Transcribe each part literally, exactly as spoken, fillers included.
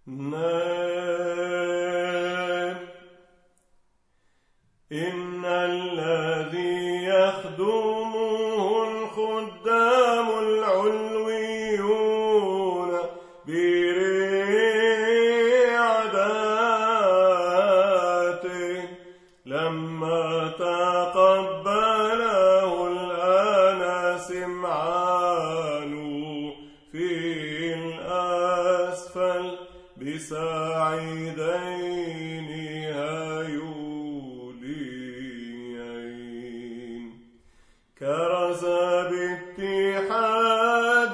نام. إن الذي يخدمه الخدام العلويون برعداته لما تقبله الآن سمعان في الأسفل بساعدين هيوليين كرز باتحاد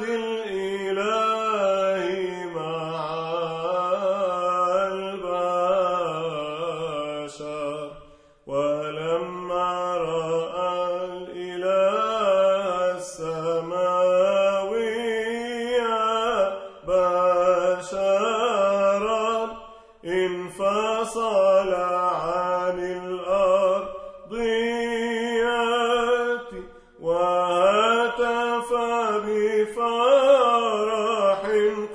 الإله مع البشر ولما رأى الإله السماوي بشرا انفصل عن الأرضيات وهتف بفرح